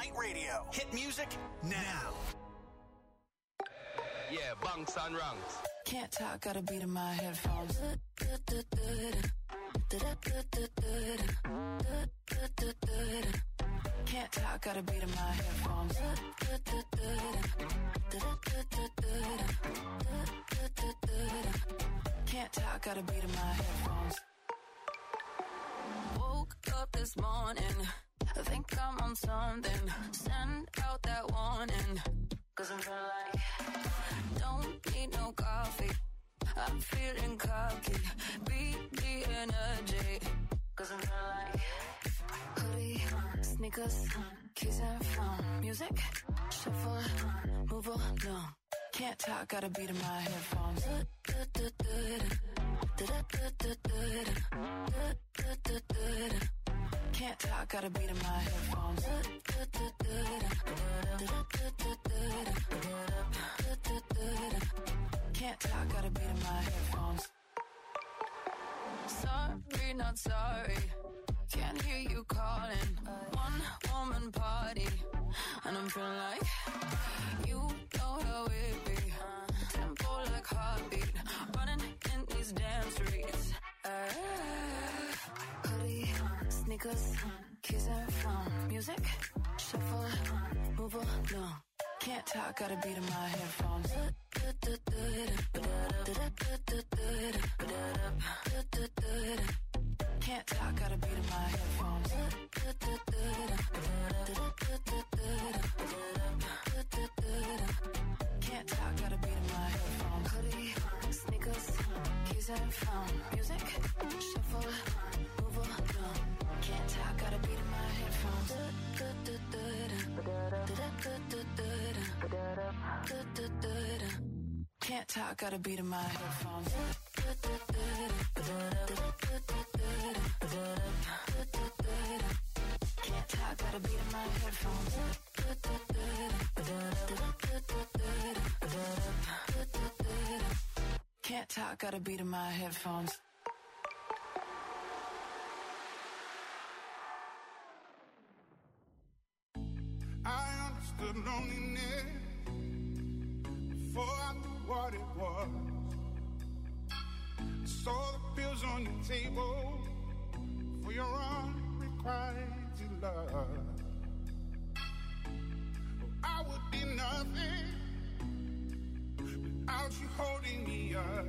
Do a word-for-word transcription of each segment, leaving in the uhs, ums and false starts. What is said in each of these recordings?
Night Radio. Hit music now. Yeah, bunks and ranks. Can't talk, got a beat in my headphones. Can't talk, got a beat in my headphones. Can't talk, got a beat in my headphones. Woke up this morning, I think I'm on something. Send out that warning, cause I'm feeling like don't need no coffee. I'm feeling cocky, beat the energy, cause I'm feeling like hoodie, sneakers, keys and phone. Music, shuffle, move along. Can't talk, got a beat in my headphones. Can't talk, got a beat in my headphones. Can't talk, got a beat in my headphones. Sorry, not sorry. Can't hear you calling. One woman party, and I'm feeling like you know how it be. Tempo like heartbeat, running in these damn streets. Uh, hoodie, sneakers, keys and phone. Music, shuffle, move along. Can't talk, got a beat in my headphones. Can't talk, got a beat in my headphones. Can't talk, got a beat in my headphones. Hoodie, sneakers, keys and phone. Music, shuffle, move along. Can't talk, got a beat in my headphones. Can't talk, got a beat in my headphones. Can't talk, got a beat in my headphones. Can't talk, got a beat in my headphones. I understood loneliness before I knew what it was. I saw the pills on your table for your unrequited love. Oh, I would be nothing without you holding me up.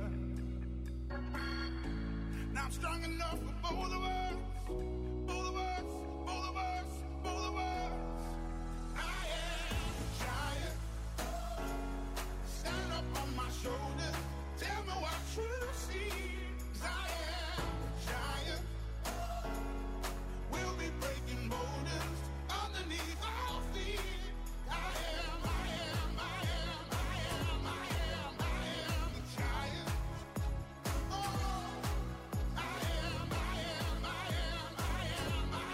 Now I'm strong enough for both of us, both of us, both of us, both of us. I am a giant. Stand up on my shoulders. Tell me what you see. 'Cause I am a giant. We'll be breaking boulders underneath our feet. I am, I am, I am, I am, I am, I am a giant. Oh, I am, I am, I am, I am, I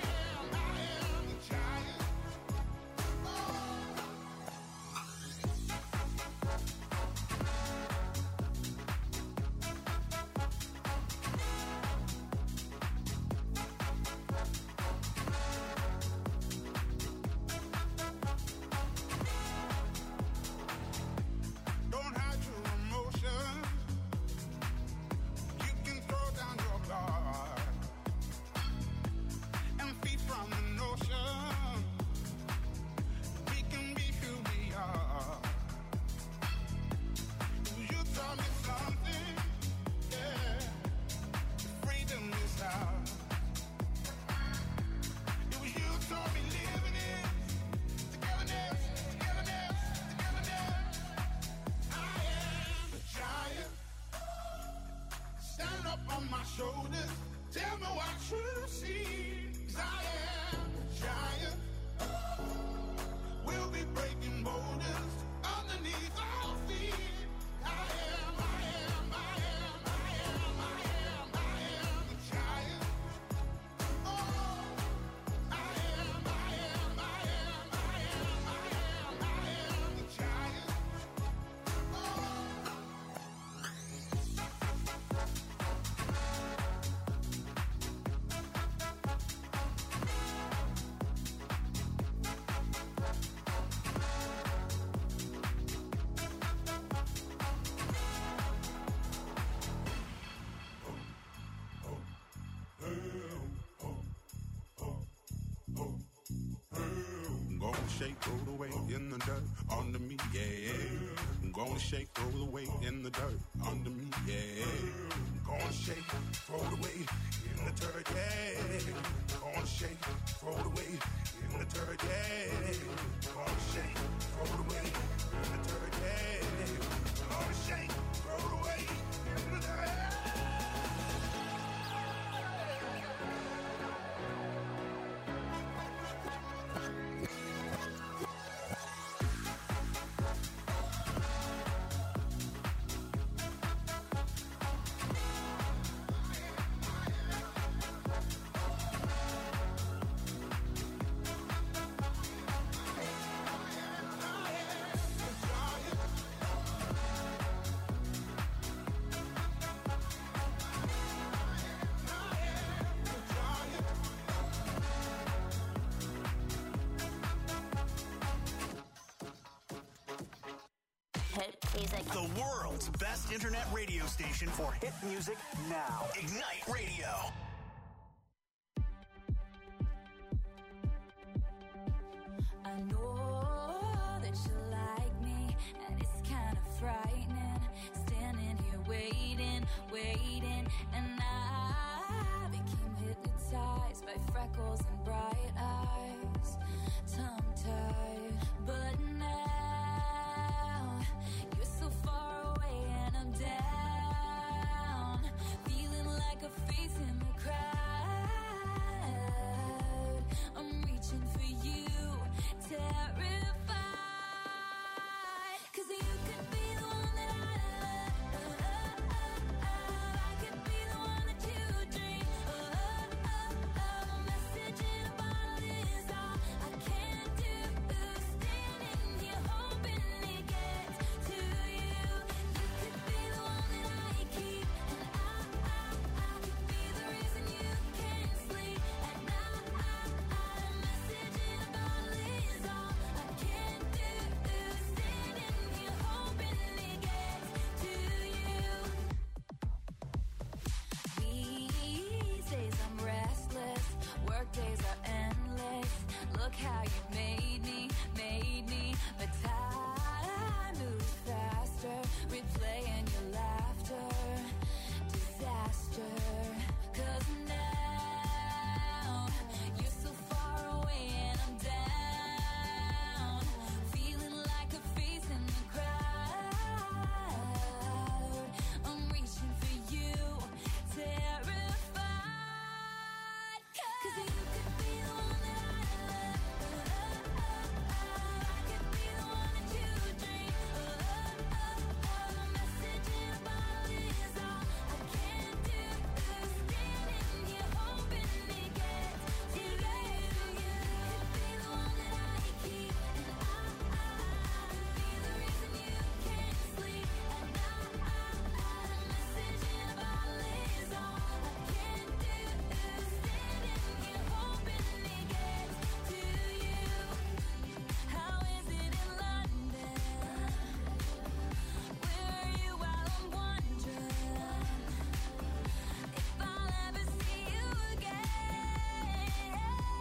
Gonna shake, roll away in the dirt under me, yeah. Gonna shake, roll away in the dirt under me, yeah. Gonna shake, throw it away in the dirt, yeah. Gonna shake, throw it away in the dirt, yeah. Gonna shake, throw it away in the dirt, yeah. Gonna shake, throw it away in the dirt. The world's best internet radio station for hit music now. Ignite Radio. I know that you like me, and it's kind of frightening. Standing here waiting, waiting, and I became hypnotized by freckles and bright eyes, tongue-tied, but now you're so far away and I'm down, feeling like a face in the crowd. I'm reaching for you, terrified, 'cause you could be the one that I love. I could be the one that you dream. A message in a bottle is all I can do. Standing here hoping it gets to you. You could be the one that I keep, and I, I, I could be the reason you can't sleep at night. A message in a bottle is all I can do. Standing here hoping it gets to you. These days I'm restless, work days are endless. Look how you made me, made me. But time moves faster, replaying your laughter. Disaster, 'cause now you're so far away and I'm down, feeling like a face in the crowd. I'm reaching for you, terrified, 'cause you could be the one that I love. I could be the one that you dream. A message in a bottle is all I can do. Standing here hoping it gets to you. You could be the one that I keep, and I, I could be the reason you can't sleep at night. A message in a bottle is all I can do. Standing here hoping it gets to you. How is it in London? Where are you while I'm wondering if I'll ever see you again?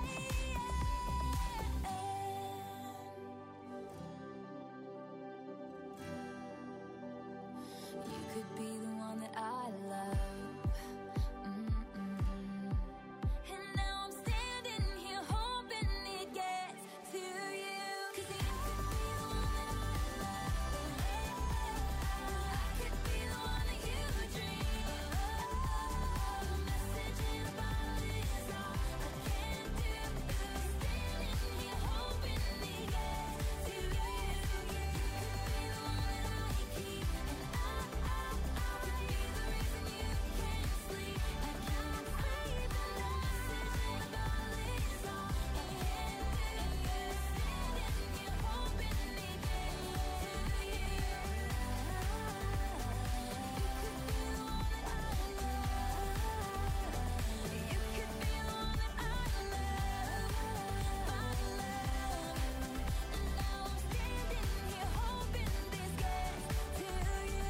You could be the one that I love. Mm-mm. And now I'm standing here hoping it gets to you. 'Cause you could be the one that I love. I could be the one that you dream. A message in a bottle is all I can do. Standing here hoping it gets to you. You could be the one that I keep, and I, I, I could be the reason you can't sleep at night. A message in a bottle is all I can do. Standing here hoping it gets to you. You could be the one that I love. You could be the one that I love, my love. And now I'm standing here hoping this gets to you.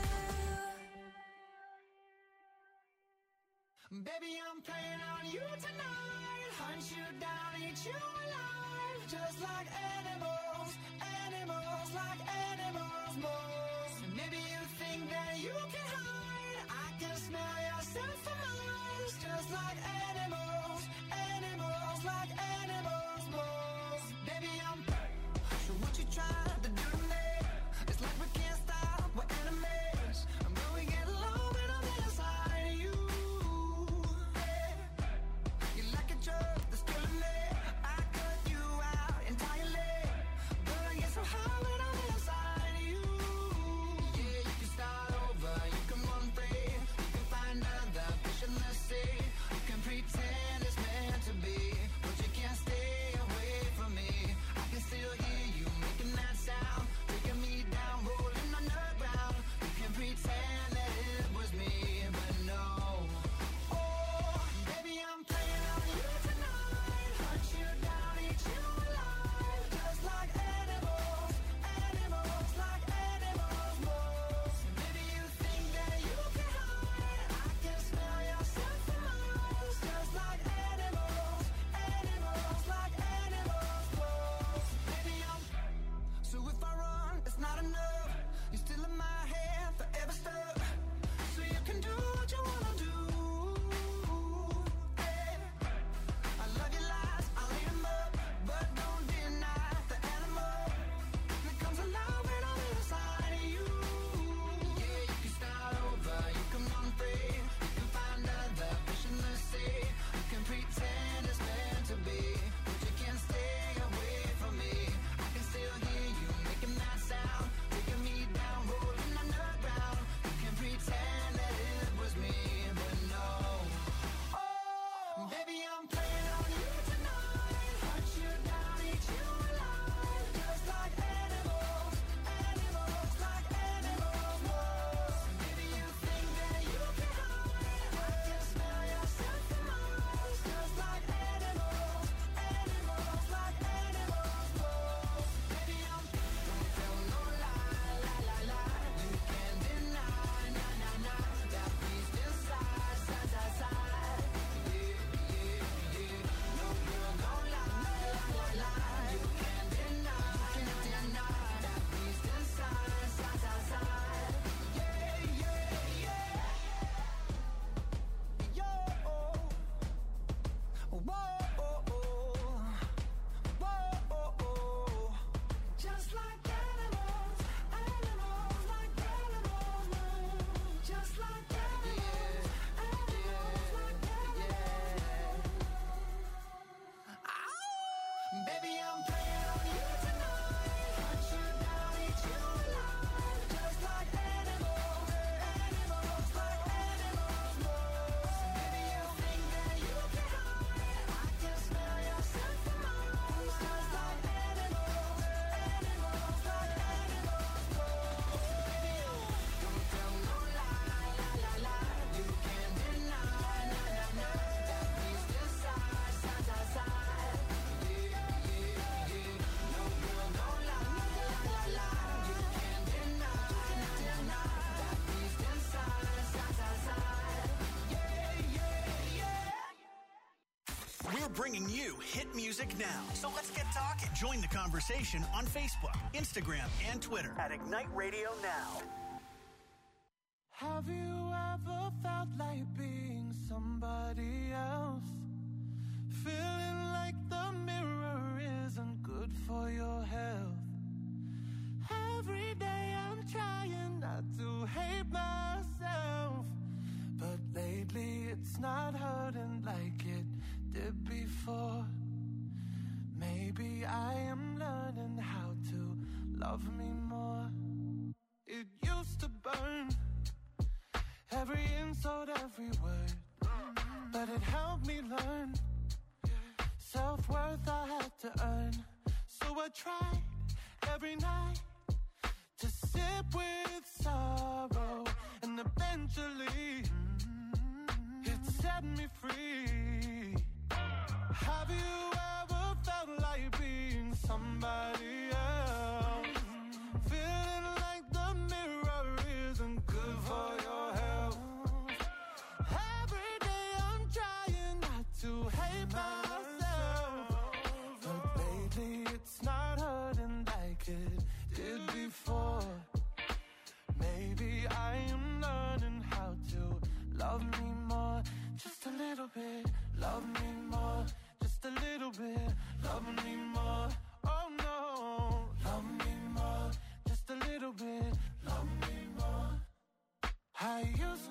Baby, I'm playing on you tonight. Hunt you down, eat you alive. just like animals, animals like animals, moles. And maybe you think that you can hide, I can smell yourself from miles, just like animals, animals like animals, moles. Baby, I'm so what you trying to do to me? It's like we can't stop, we're enemies. And when we get low, when I'm inside of you, yeah. You're like a drug that's killing me. I cut you out entirely, but I get so high when I'm inside of you. Yeah, you can start over, you can run free, you can find other fish in the sea. You can pretend it's meant to be, but you can't stay away from me. I can still hear you making that sound, taking me down, rolling on the ground. You can pretend that it was me, but no. Oh, baby, I'm playing on you tonight. Hunt you down, eat you alive, just like animals, animals like animals, moles. Maybe you think that you can hide, I can smell yourself from miles, just like animals, animals like animals, moles. Baby, I'm so if I run, it's not enough. You're still in my head, forever stuck. So you can do what you wanna do. Hey, I love your lies, I'll eat 'em up, but don't deny the animal that comes alive when I'm inside of you. Yeah, you can start over, you can run free, you can find other fish in the sea. You can pretend it's meant to be, but you can't stay away from me. I can still hear you making that sound, taking me down, rolling on the ground. You can pretend that it was me, but no. Oh, baby, I'm playing on you tonight. Hunt you down, eat you alive, just like animals, animals like animals, moles. Maybe you think that you can hide, I can smell yourself from miles, just like animals, animals like animals, moles. Baby, I'm don't tell no lie, lie, lie, lie. You can't deny, nah, nah, nah, that beast inside, side, side, side. Yeah, yeah, yeah. No girl don't lie, lie, lie, lie. You can't deny, can't deny that beast inside, side, side, side. Yeah, yeah, yeah. Yo, whoa, whoa, whoa. Just like animals, animals like animals, just like animals, animals like animals. Ow! Baby, I'm playing on you tonight. Hunt you down, eat you alive, just like animals, animals like animals, moles. Maybe you think that you can hide, I can smell yourself from miles, just like animals, animals like animals, moles. Baby, don't tell no lie, lie, lie, lie. You can't deny, nah, nah, nah, that beast inside, side, side, side. Yeah, yeah, yeah. No girl don't lie, lie, lie, lie. You can't deny, nah, deny that beast inside, side, side, side. Yeah, yeah, yeah. We're bringing you hit music now. So let's get talking. Join the conversation on Facebook, Instagram, and Twitter at Ignite Radio Now. Have you ever felt like being somebody else? Feeling like the mirror isn't good for your health. Every day I'm trying not to hate myself, but lately it's not hurting like it did before. Maybe I am learning how to love me more. It used to burn, every insult, every word, but it helped me learn self-worth I had to earn. So I tried every night to sip with sorrow, and eventually it set me free. Have you ever felt like being somebody else? Feeling like the mirror isn't good for your health. Every day I'm trying not to hate myself, but lately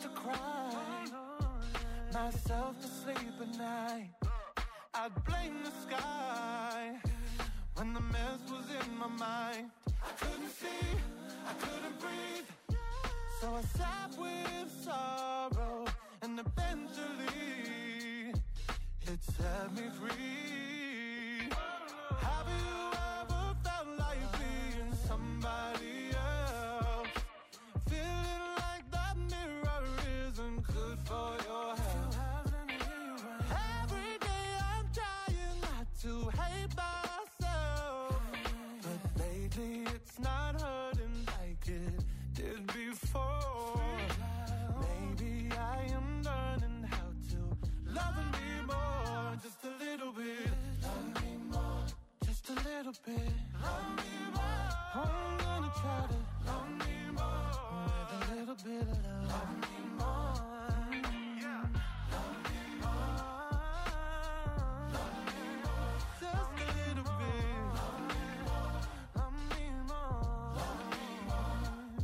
to cry myself to sleep at night. I'd blame the sky when the mess was in my mind. I couldn't see, I couldn't breathe, so I sat with sorrow, and eventually it set me free. Have you ever felt like being somebody else, feeling like the mirror isn't good for your health? Every day I'm trying not to hate myself, but lately it's not hurting like it did before. Maybe I am learning how to love me more, just a little bit. Love me more, just a little bit. Love me more. I'm gonna try to love me more with a little bit of love. Love me more. Yeah. Love me more. Love me more. Just a little bit. Love me more. Love me more. Love me more.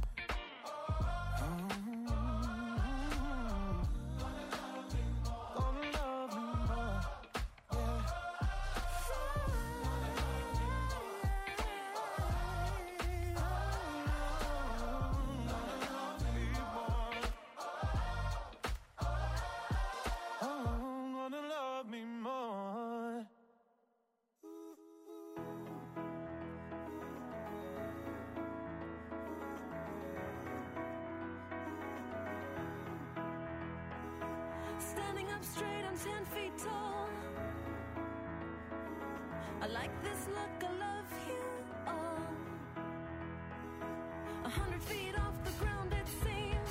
Gonna love me more. Yeah. Oh, gonna love me more. Standing up straight, I'm ten feet tall. I like this look, I love you all. A hundred feet off the ground it seems,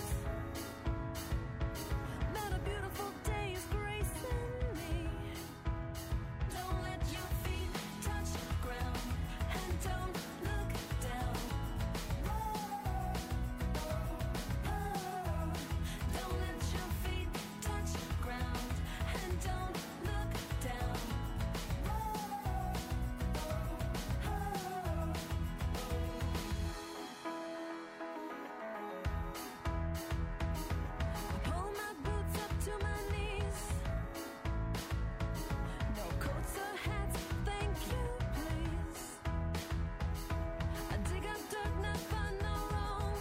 that a beautiful day is gracing me. Don't let your feet touch the ground, and don't look down. Don't let your feet touch the ground, and don't look down. Pull my boots up to my knees. No coats or hats, thank you, please. I dig up dirt, not find no wrong.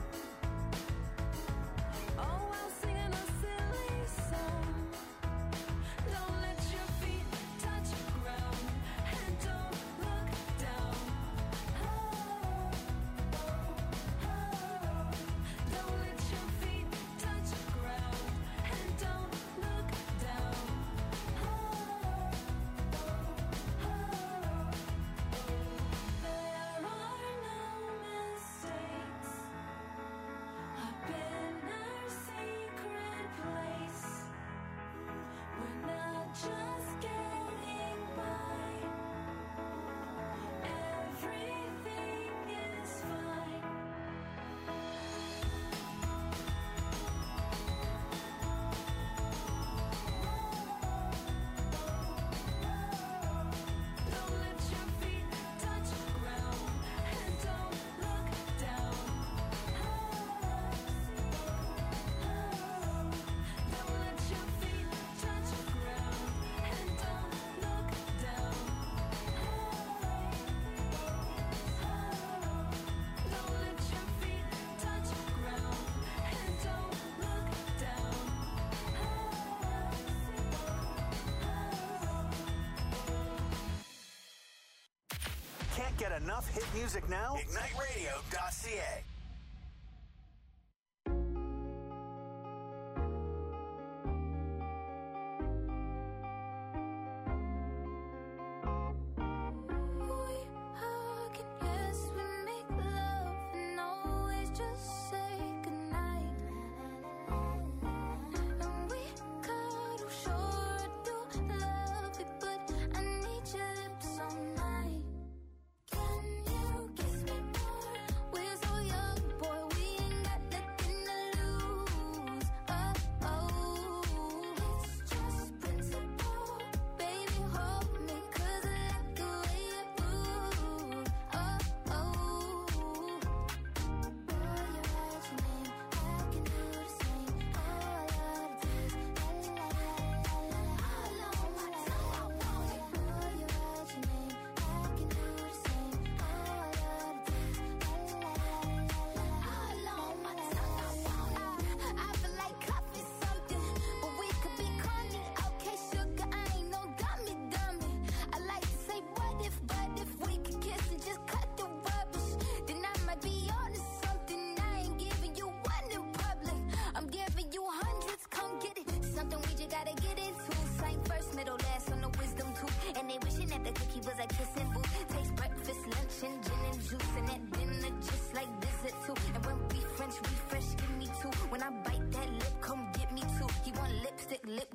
All while singing a silly song. Don't let your feet touch the ground, and don't look down. Don't let your feet touch the ground, and don't look down. There are no mistakes. I've been our secret place. We're not just getting by. Everything is fine. Don't let your feet touch the ground, and don't look down. Don't let your feet touch the ground, and don't look down. Don't let your feet touch the ground, and don't look down. Can't get enough hit music now? ignite radio dot c a. We hug and yes, we make love and always just say goodnight. And we cuddle, sure I do love it, but I need your lips all night. Can you kiss me more with all your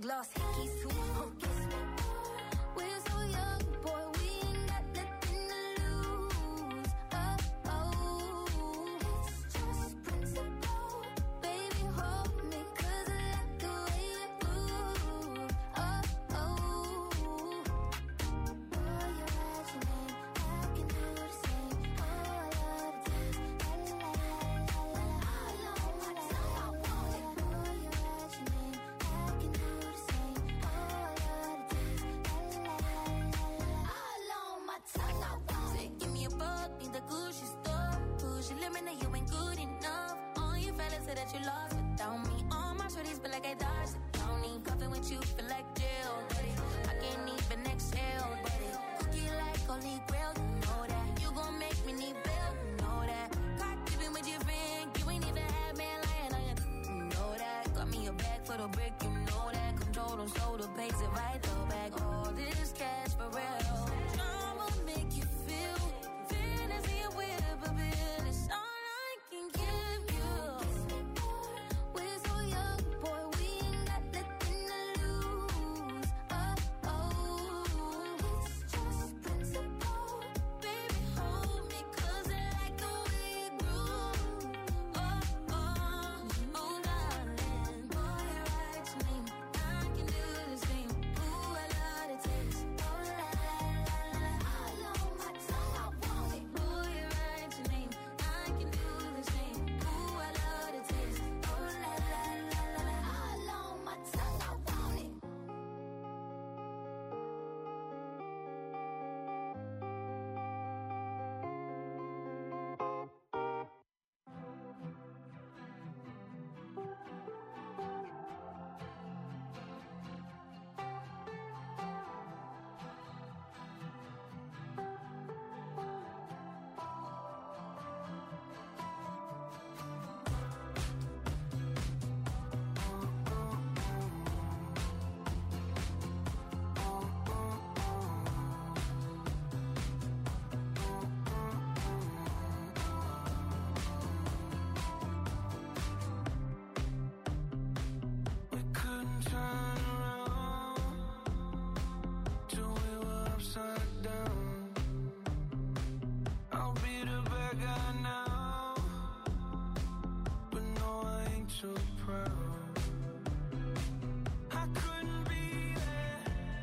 lost hickeys too. Huh. We're so young, boy, we ain't got nothing to lose. Oh, oh, it's just principle. Baby, hold me, 'cause I like the way you move. Oh, oh, boy, you're at your name, I can do the same. Oh, I love the taste, la la la la la la. All on my tongue, I want it. Boy, you're at your name, I can do the same. Oh, I love the taste, la la la la la. All on my tongue, I want it. Say, give me a buck, need the Gucci store. Push your limit, now you ain't good enough. All your fellas say that you lost without me. All my shorties feel like I dodged the county. Cuffing with you feel like jail, buddy. I can't even exhale, buddy. Cookie like holy grail, you know that. You gon' make me need bail, you know that. Caught dipping with your friend, you ain't even had man lying on you, you know that. Got me a bag for the brick, you know that. Control them, so the pace it right though back. All this cash for real. Drama make you feel fantasy and whip a bill. It's all I can give you. We're so young, boy, we ain't got nothing to lose. Oh, oh, it's just principle. Baby, hold me, 'cause I like the way you groove. Oh, oh, oh, darling. Boy, you're right to me, I can do the same. Ooh, I love the taste. Oh, la, la, la, la. All on my tongue, I want it. Boy, you're right to me, I can do the same. Ooh, I love the taste. Oh, la, la, la, la, la. All on my tongue, I want it. We couldn't turn around till we were upside down. I'll be the bad guy now, but no, I ain't too proud. I couldn't be there,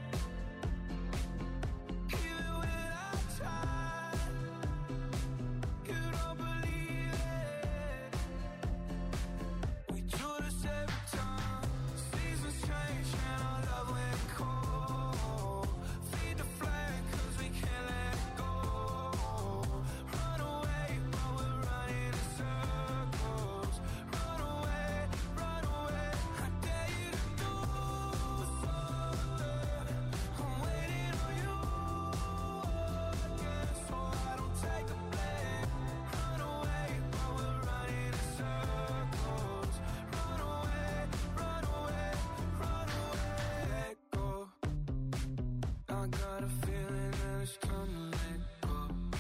even when I tried. You don't believe it. We do this every time. Seasons change and our love went cold. Feed the flame 'cause we can't let it go. Run away while we're running in circles. Run away, run away. I dare you to do something. I'm waiting on you again, so I don't take the blame. Run away while we're running in circles. Run away, run away, run away. Go. I got a feeling that it's time to let go.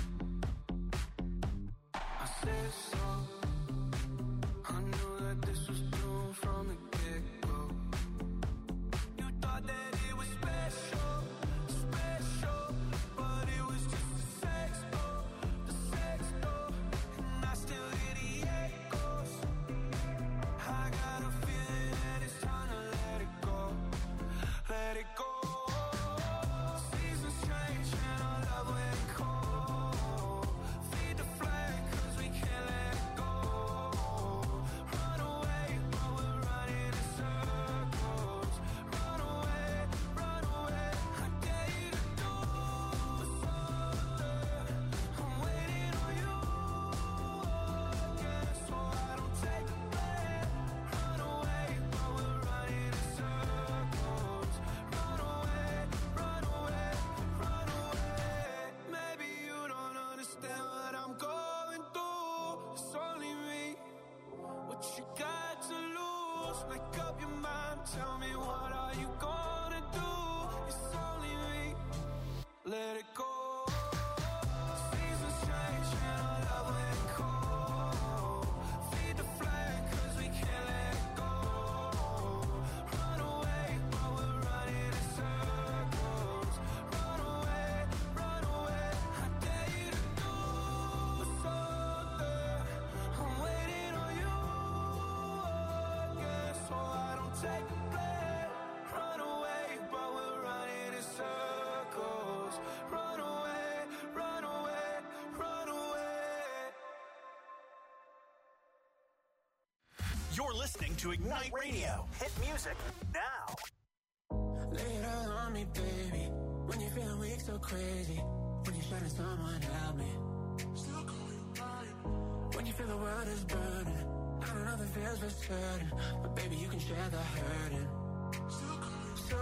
I said so. I knew that this was doomed from the get-go. You thought that it was special, special, but it was just a sex door, the sex door, and I still hear the echoes. I got a feeling that it's time to let it go, let it go. Seasons change and our love went cold. Feed the flame 'cause we can't let take a breath, run away, but we're running in circles. Run away, run away, run away. You're listening to Ignite Radio. Hit music now. Lay it all on me, baby. When you're feeling weak, so crazy. When you're shutting someone help me. Still call you mine. When you feel the world is burning. I don't know if it feels for certain, but baby, you can share the hurting. Still call you so.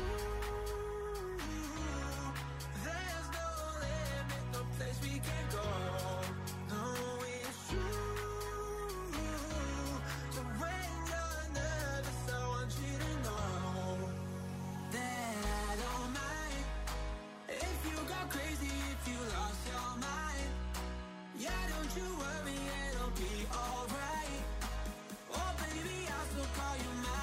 There's no limit, no place we can go. No, it's true. So when you're nervous, I want you to know that I don't mind if you go crazy, if you lost your mind. Yeah, don't you worry, it'll be alright. Oh baby, I'll still call you mine.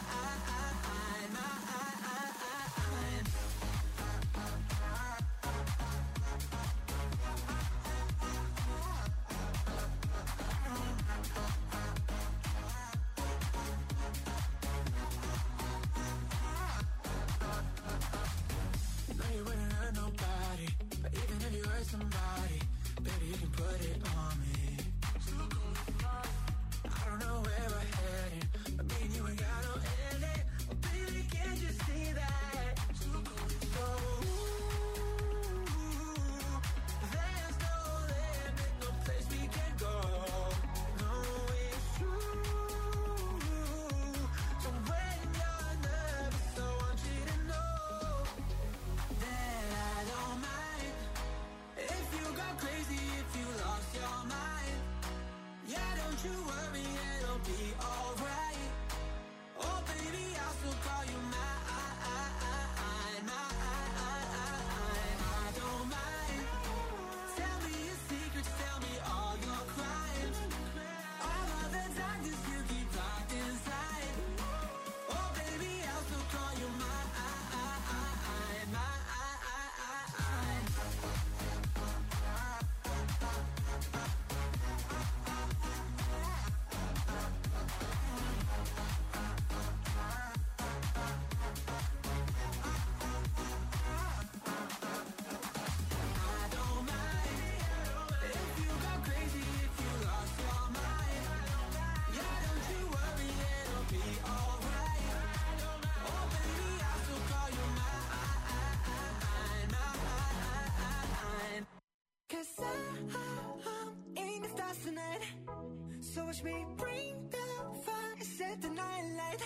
No, you wouldn't hurt nobody, but even if you hurt somebody, baby, you can put it on me. I don't know where we're heading, but me and you ain't got no ending. Oh, baby, can't you see that? So, there's no limit, no place we can go. No, it's true. So when you're nervous, I want you to know that I don't mind if you go crazy, if you lost your mind. Yeah, don't you worry, it'll be alright. Oh baby, I'll still call you mine. I don't mind. Tell me your secrets, tell me all your crimes. All of the darkness you keep locked inside. Oh baby, I'll still call you mine. I don't mind if you go crazy, if you lost your mind. Yeah, don't you worry, it'll be alright. Oh baby, I'll still call you mine. Cause I, I'm in the stars tonight. So watch me bring the fire, set the night light.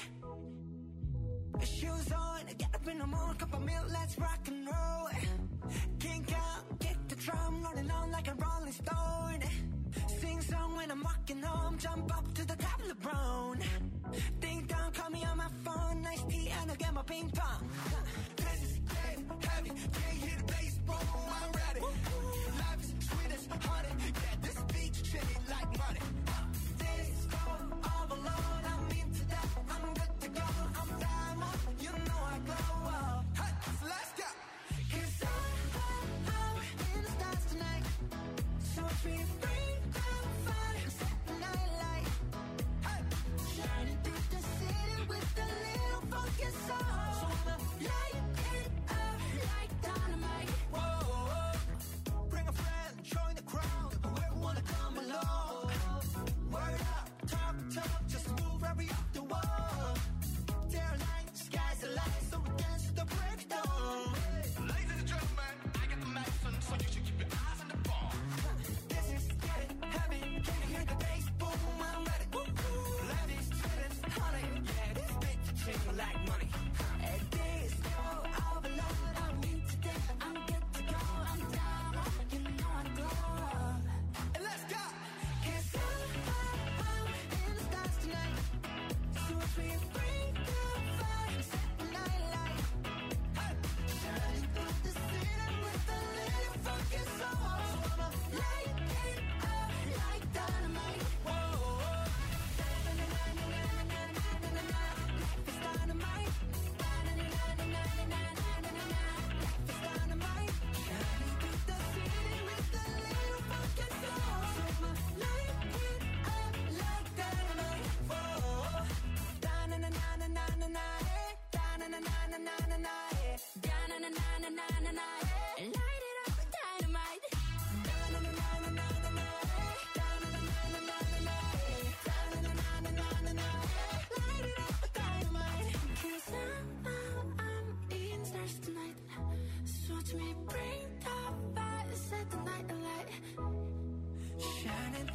Shoes on, get up in the morning, cup of milk, let's rock and roll. Kink out, kick the drum, rolling on like a rolling stone. Sing song when I'm walking home, jump up to the top of the brown. Ding dong, call me on my phone, nice tea and I'll get my ping pong. This is game heavy, can't hear the bass, boom, I'm ready. Life is sweet as honey, yeah, this beach shitty like money. This go all alone, I'm into that, I'm good to go, I'm diamond, you know I glow up. Hey, so let's go. Cause I, I'm in the stars tonight, so watch me bring the fire, set the night light. Hey, shining through the city with a little funky soul. So I'ma light it up like dynamite. Whoa, whoa.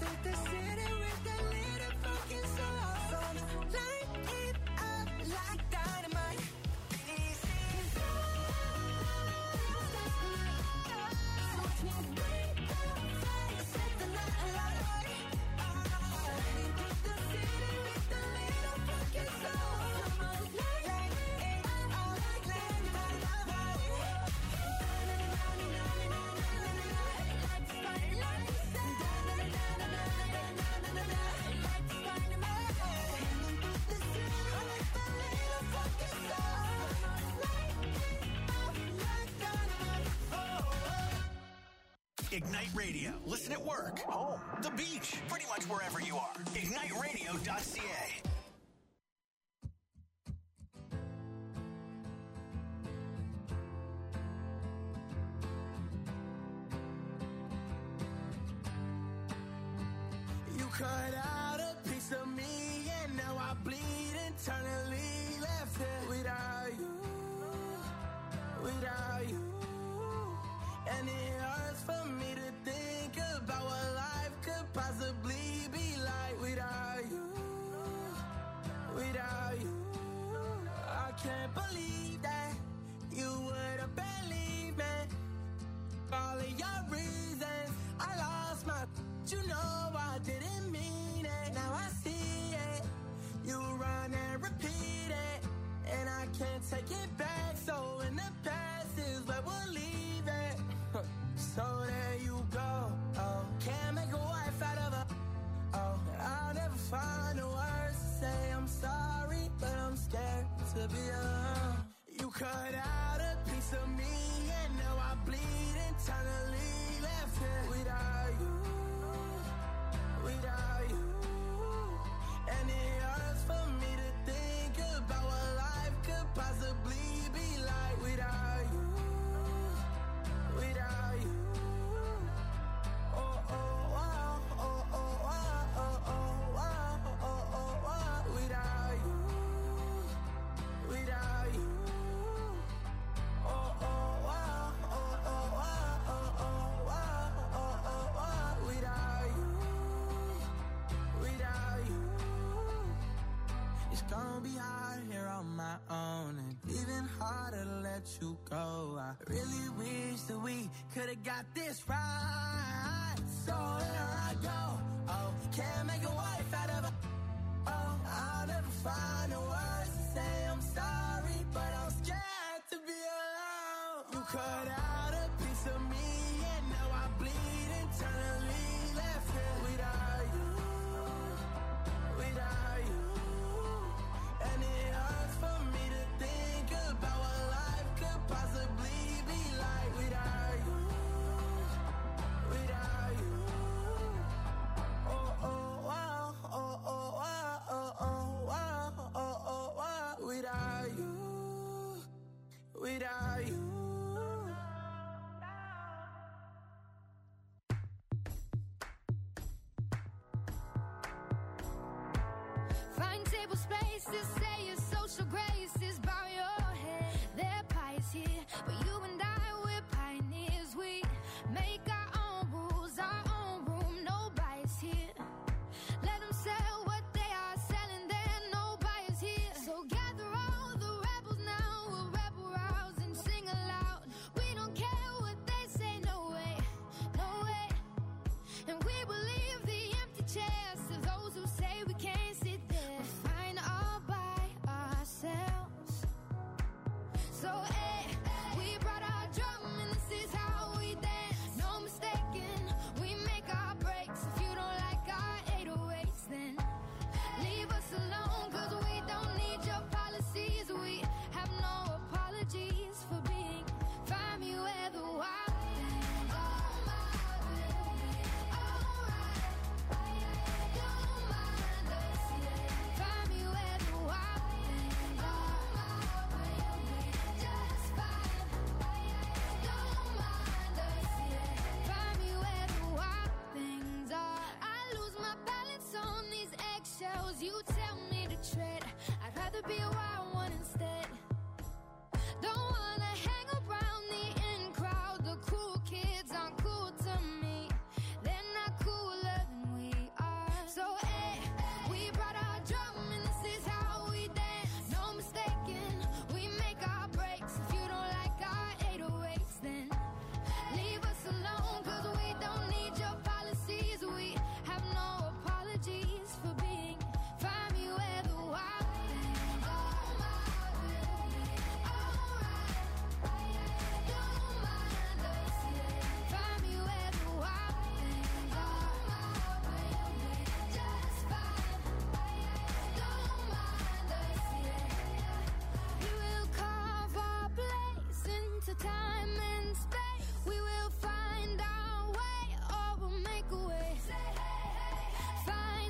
Infect the city with that little fucking soul. So light it up like dynamite. This is so watch me bring the fire, set the night alight. Infect the city with the little fucking soul. Light it up like Ignite Radio. Listen at work, home, the beach, pretty much wherever you are. ignite radio dot c a. You cut out a piece of me and now I bleed internally. Left here without you, without you. And it hurts for me to think about what life could possibly be like without you, without you. I can't believe that you would have believed me. All of your reasons, I lost my, you know I didn't mean it. Now I see it, you run and repeat it, and I can't take it back. So in the past is where we'll leave it. So there you go. Oh, can't make a wife out of a. Oh, I'll never find the words to say I'm sorry, but I'm scared to be alone. You cut out a piece of me, and now I bleed internally. Left here without you, without you. And it hurts for me to think about what life could possibly be like without you, without you. Oh, oh, wow, oh, oh, wow, oh, oh, wow, oh, oh, wow, without you, without you. Oh, oh, wow, oh, oh, wow, oh, oh, wow, oh, oh, wow, without you, without you. It's gonna be hard here on my own, and even harder to let you go. I really wish that we could've got this right. So here I go. Oh, can't make a wife out of a. Oh, I'll never find the words to say I'm sorry, but I'm scared to be alone. You cut out a piece of me, and now I bleed internally. Left here without you, without you. And it hurts for me to think about what life could possibly be like without you, without you. Oh, oh, wow, oh, oh, wow, oh, oh, wow, oh, oh, wow, without you, without you. Find table spaces, say your social graces, bow your head. They're pious here, but you and I, we're pioneers. We make our own rules, our own room, no bias here. Let them sell what they are selling, there no bias here. So gather all the rebels now, we'll rebel rouse and sing aloud. We don't care what they say, no way, no way. And we will leave the empty chairs to those who say we can't sit there. We're fine all by ourselves. So, hey, we brought our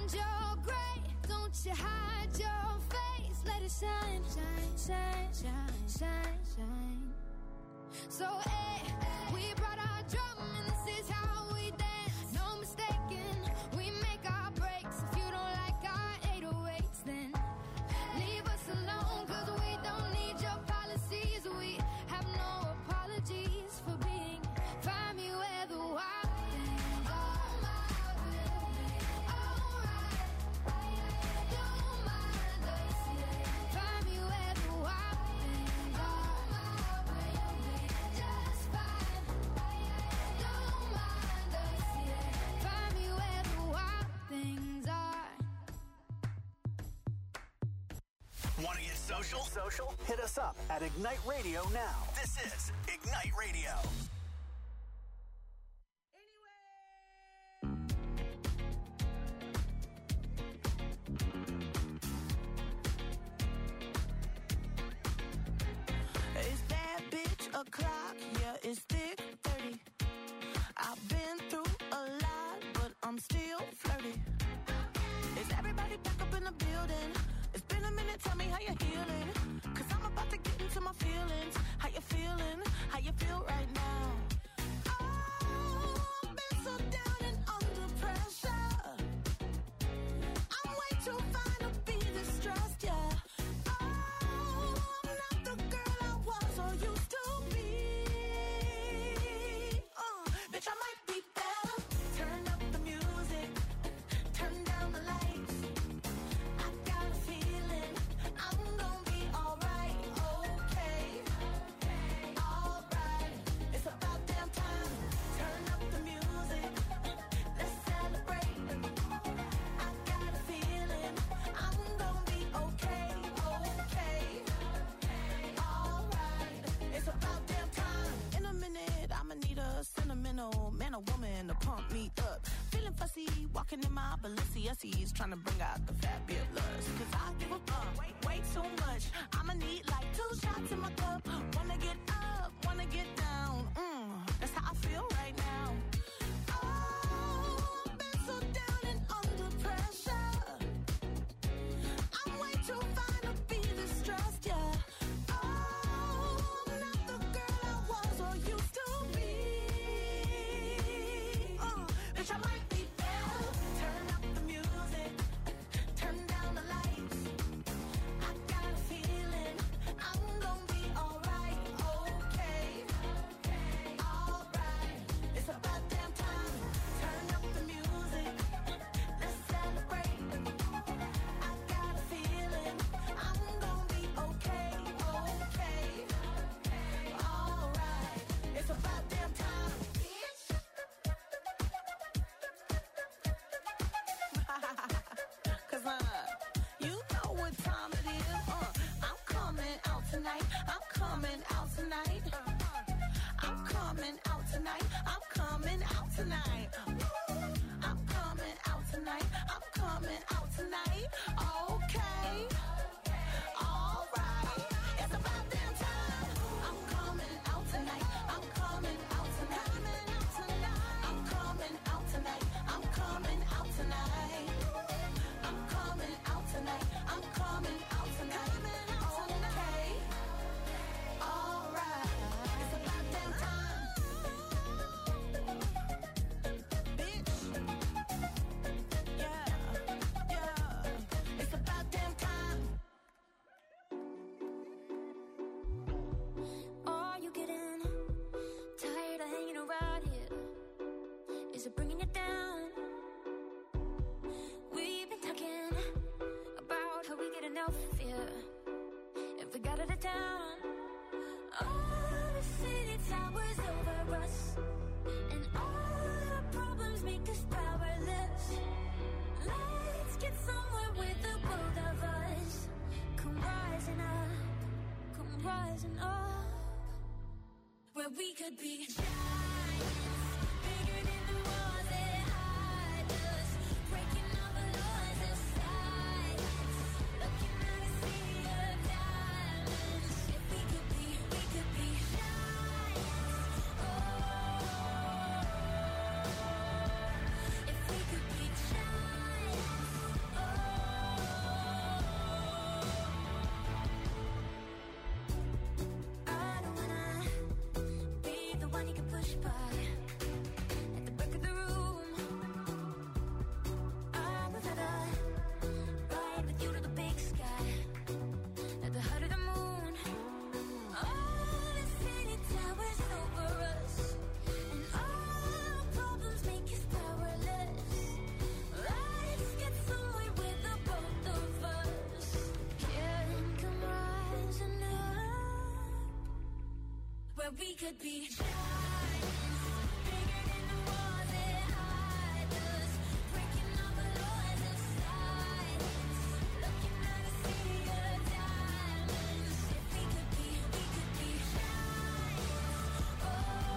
pretend you're great. Don't you hide your face. Let it shine, shine, shine, shine, shine, shine. So, hey, we brought our drum and this is how we dance. No mistaking, we make our breaks. If you don't like our eight oh eights, then leave us alone, cause we don't need your policies. We have no apologies for being. Find me where the wild things are. Alright, don't mind us. Find me where the wild things are. Just fine. Don't mind us. Find me where the wild things are. Want to get social? Social? Hit us up at Ignite Radio now. This is Ignite Radio. It's that bitch o'clock, yeah, it's thick thirty. I've been through a lot, but I'm still flirty. Is everybody back up in the building? It's been a minute, tell me how you're healing. Cause I'm about to get into my feelings. How you feeling? How you feel right now? Oh, I've been so down and under pressure. I'm way too fine to be distressed, yeah. Oh, I'm not the girl I was or used to be. Uh, bitch, I might be better. Turn up the music, turn down the lights. I got a feeling I'm gonna be alright, okay, alright. It's about damn time. Turn up the music, let's celebrate. I got a feeling I'm gonna be okay, okay, alright. It's about damn time. In a minute, I'ma need a sentimental man or woman to pump me up. Feeling fussy, walking in my Balenciennes, trying to bring out the fabulous. Cause I give a fuck, way, way too much. I'ma need like two shots in my cup. Wanna get up, wanna get down. Mm, that's how I feel right now. Oh, I've been so down and under pressure. I'm way too fine to be distressed, yeah. Oh, I'm not the girl I was or used to be. Uh, bitch, I might be better. Turn up the music, turn down the lights. I got a feeling I'm gonna be alright, okay, alright. It's about damn time. Turn up the music, let's celebrate. I got a feeling I'm gonna be okay, okay, alright. It's about damn time. Cause uh, you know what time it is. Uh, I'm coming out tonight. I'm coming out tonight. Uh, I'm coming out tonight. I'm coming out tonight. I'm coming out tonight. I'm coming out tonight. Okay. Alright. It's about damn time. I'm coming out tonight. I'm coming out tonight. I'm coming out tonight. I'm coming out tonight. I'm coming out tonight. I'm coming out tonight. Okay. Alright. It's about damn time. Bitch. Yeah. Yeah. It's about damn time. Are you getting tired of hanging around here? Is it bringing you down? We've been talking about how we get enough here. If we got out of town, all the city towers over us, and all our problems make us powerless. Let's get somewhere with the both of us. Come rising up, come rising up, where we could be giants, bigger than the walls that hide us, breaking all the laws of silence, looking at a sea of diamonds. If we could be, we could be giants. Oh, if we could be giants. could be giants, bigger than the walls that hide us, breaking all the laws of silence, looking at a sea of diamonds. If we could be, we could be giants. Oh,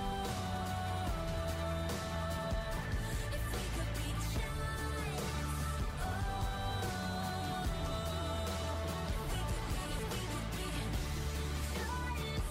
if we could be giants. Oh, if we could be, we could be giants.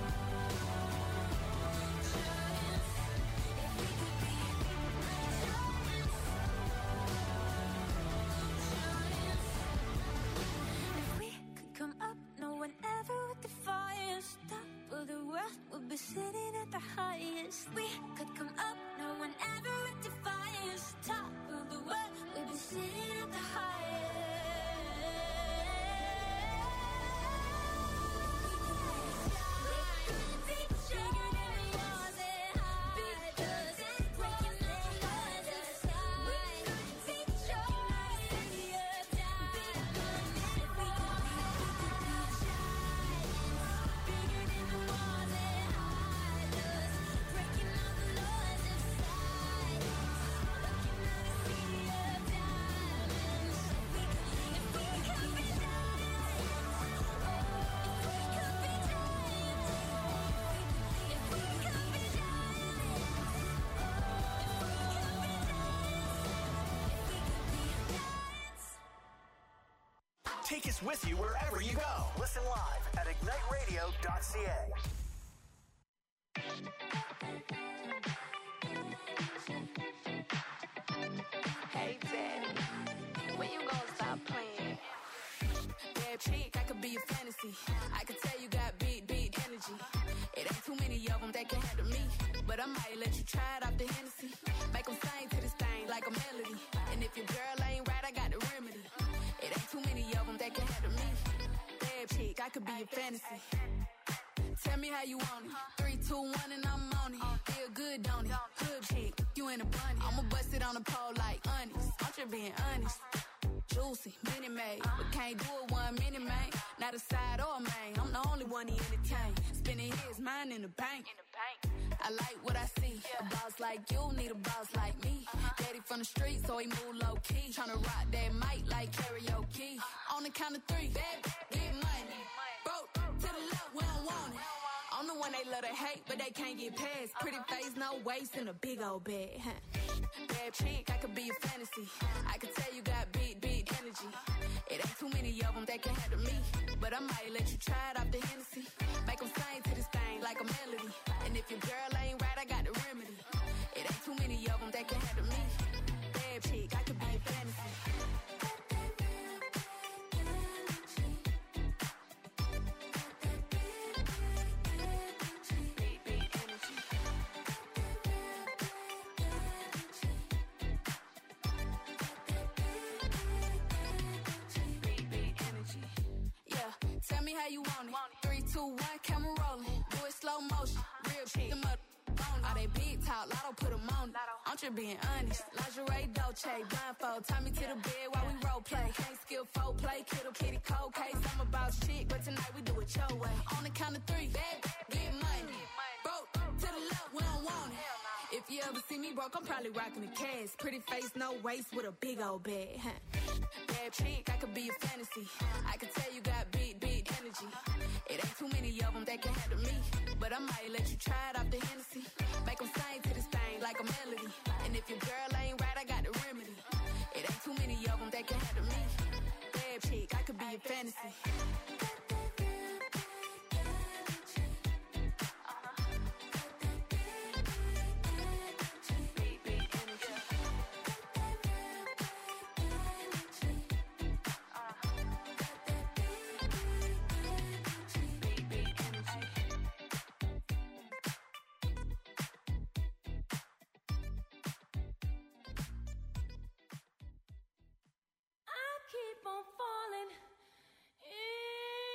If we could come up, no one ever would defy us. Top of the world, we'll be sitting at the highest. We could come up, no one ever would defy us. Top of the world, we'll be sitting at the highest. Take us with you wherever you go. Listen live at ignite radio dot c a. Hey, Daddy, when you gonna stop playing? Bad chick, I could be a fantasy. I could tell you got big, big energy. It ain't too many of them that can handle me. But I might let you try it off the Hennessy. Make them sing to this thing like a melody. And if your girl ain't right, I got the remedy. It ain't too many of them that can handle me. Bad chick, I could be a fantasy. Tell me how you want it. Three, two, one, and I'm on it. Feel good, don't it? Hood chick, you in a bunny. I'ma bust it on the pole like honest. I'm just being honest. Juicy, mini made, but can't do it one minute, man. Not a side or a main. I'm the only one he entertain. Spinning his mind in the bank. I like what I see. A boss like you need a boss like me. Daddy from the street, so he move low key. Tryna rock that mic like karaoke. On the count of three, baby, get money. Broke to the left, we don't want it. I'm the one they love to hate, but they can't get past. Pretty face, no waist, and a big old bag. Bad chick, I could be a fantasy. I could tell you got big, big energy. It ain't too many of them that can handle me. But I might let you try it off the Hennessy. Make them sing to this thing like a melody. And if your girl ain't right, I got the remedy. It ain't too many of them that can handle me. Bad chick, I could be a fantasy. Tell me how you want it. Three, two, one, camera rolling. Do it slow motion. Real chick. Them up on all they big talk. Lotto put them on it. I'm just being honest. Lingerie, Dolce, blindfold. Tie me to the bed while we role play. Can't skill folk play. Kittle kitty cold case. I'm a boss chick, but tonight we do it your way. On the count of three, baby, get money. Broke to the left, we don't want it. If you ever see me broke, I'm probably rocking the cash. Pretty face, no waist, with a big old bag. Huh? Bad chick, I could be a fantasy. I could tell you got big, big energy. It ain't too many of them that can handle me. But I might let you try it off the Hennessy. Make them sing to this thing like a melody. And if your girl ain't right, I got the remedy. It ain't too many of them that can handle me. Bad chick, I could be a fantasy. Keep on falling in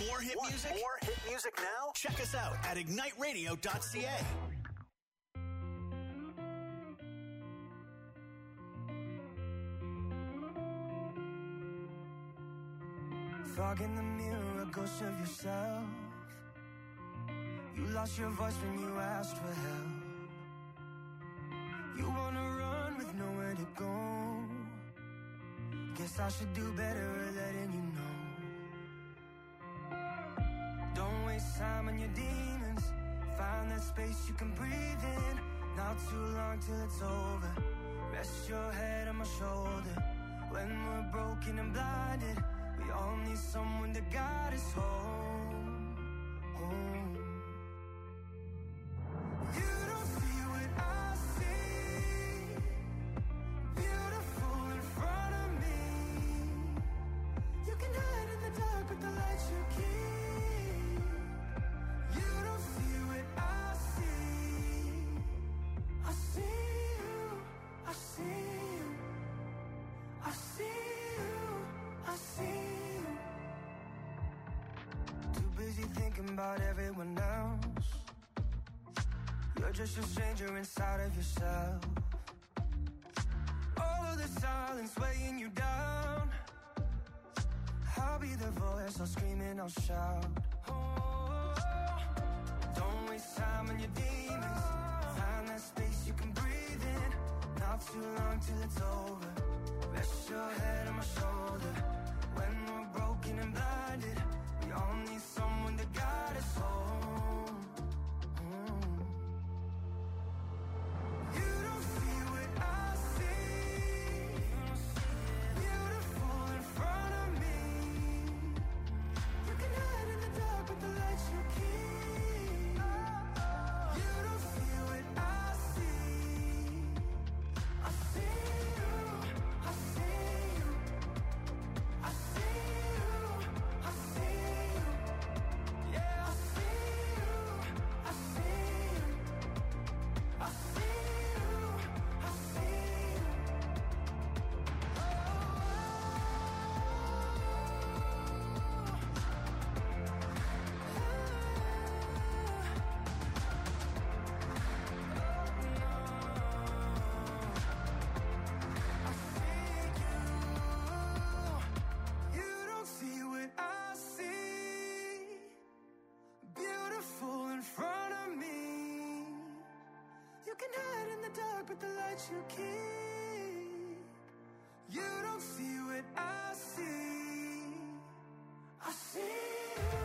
more hit Want music? more hit music now? Check us out at ignite radio dot c a. Fog in the mirror, a ghost of yourself. You lost your voice when you asked for help. You wanna run with nowhere to go. Guess I should do better at letting you know. Don't waste time on your demons. Find that space you can breathe in. Not too long till it's over. Rest your head on my shoulder. When we're broken and blinded, we all need someone to guide us home, home. You don't see what I see. Beautiful in front of me. You can hide in the dark with the lights you keep. You don't see what I see. I see you, I see you, I see you, I see you. Too busy thinking about everyone else. You're just a stranger inside of yourself. All of the silence weighing you down. I'll be the voice, I'll scream and I'll shout. Oh, don't waste time on your demons. Find that space you can breathe in. Not too long till it's over. Rest your head on my shoulder. When we're broken and blinded, we all need someone to guide us home. Mm. You don't see what I see. Beautiful in front of me. You can hide in the dark with the lights you keep. You don't see what I see. I see you, I see you, I see you, I see you. Yeah, I see you, I see you, I see you, I see you. You don't see what I see. Beautiful in front of me. You can hide in the dark with the lights you keep. You don't see what I see. I see you,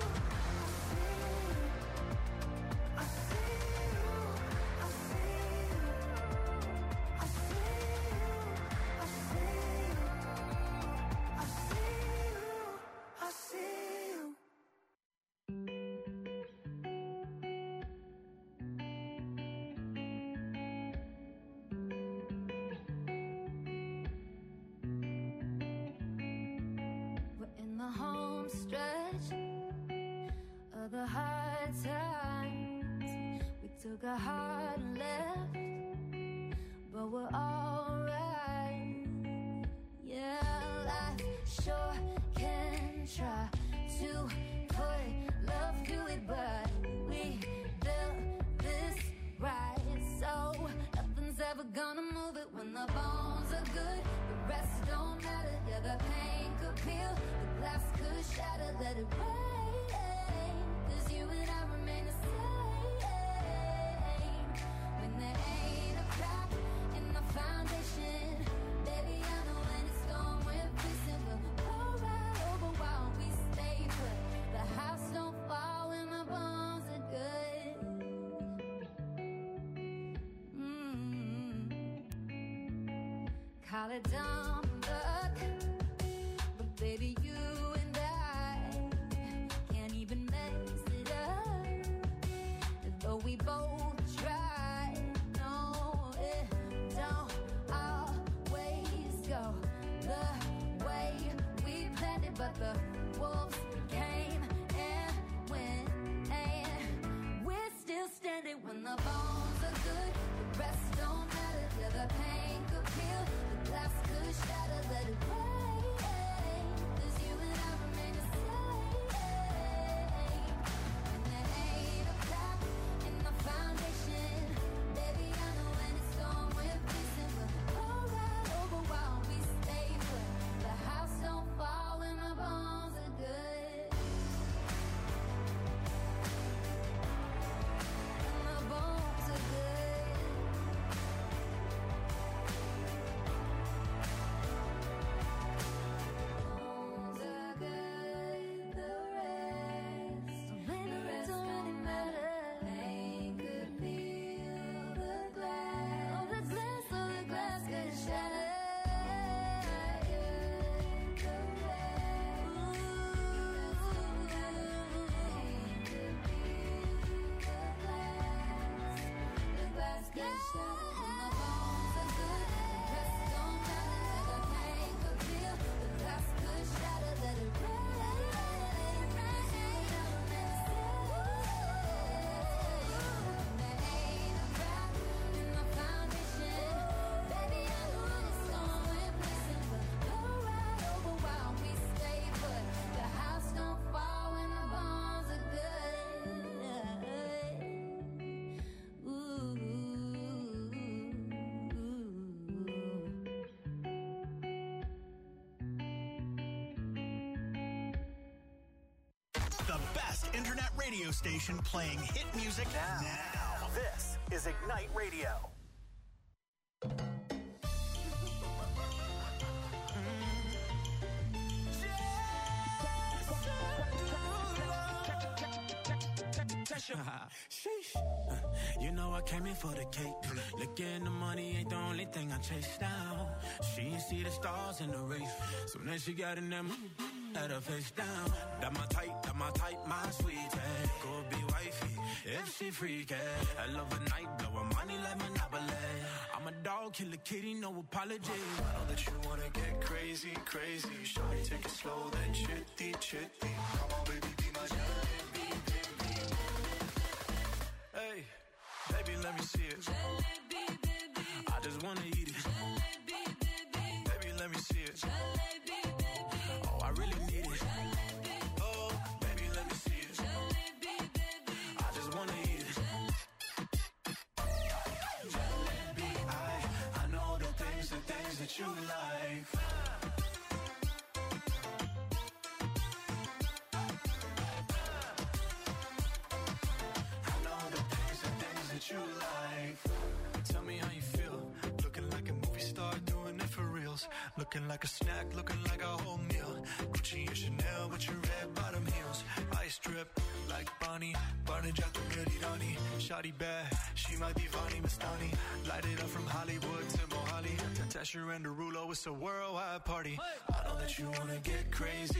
I see you, I see you, I see you, I see you, I see you, I see you. We're in the home stretch of the hard times. We took a hard left, but we're alright. Yeah, life sure can try to put love through it, but we built this right, so nothing's ever gonna move it. When the bones are good, the rest don't matter. Yeah, the pain could peel, the glass could shatter. Let it rain, 'cause you and I remain the same. When there ain't a crack in the foundation, baby, I know when it's gone, we're fixing. We'll go right over while we stay put. The house don't fall when the bones are good. Mm. Call it dumb luck, but baby, you and I can't even mess it up. Though we both try, no, it don't always go the way we planned it. But the wolves came and went, and we're still standing. When the bones are good, the rest don't matter. Yeah, the pain could peel, the glass could shatter. Let it rain, 'cause internet radio station playing hit music now. now. This is Ignite Radio. Sheesh. You know I came in for the cake. Looking the money ain't the only thing I chase down. She ain't see the stars in the race. So then she got in them, had her face down. That my type, that my type, my sweetie. Could be wifey if she freaky. I love a night, blow her money like Monopoly. I'm a dog, kill a kitty, no apology. I know that you wanna get crazy, crazy. Shawty, take it slow, then chitty, chitty. Come on, baby, be my jalebi, baby. Hey, baby, let me see it. Jalebi, baby. I just wanna eat it. Jalebi, baby. Baby, let me see it. Jalebi, baby. Oh, I really need it. Jalebi. Oh, baby, let me see it. Jalebi, baby. I just wanna eat it. Jalebi, I, I know the things, the things that you like. You like. Tell me how you feel. Looking like a movie star, doing it for reals. Looking like a snack, looking like a whole meal. Gucci and Chanel with your red bottom heels. Ice drip like Bonnie. Barney Jack the Mirirani. Shawty bad, she my divani Mastani. Light it up from Hollywood to Mohali. Tasha and Derulo, it's a worldwide party. I know that you wanna get crazy,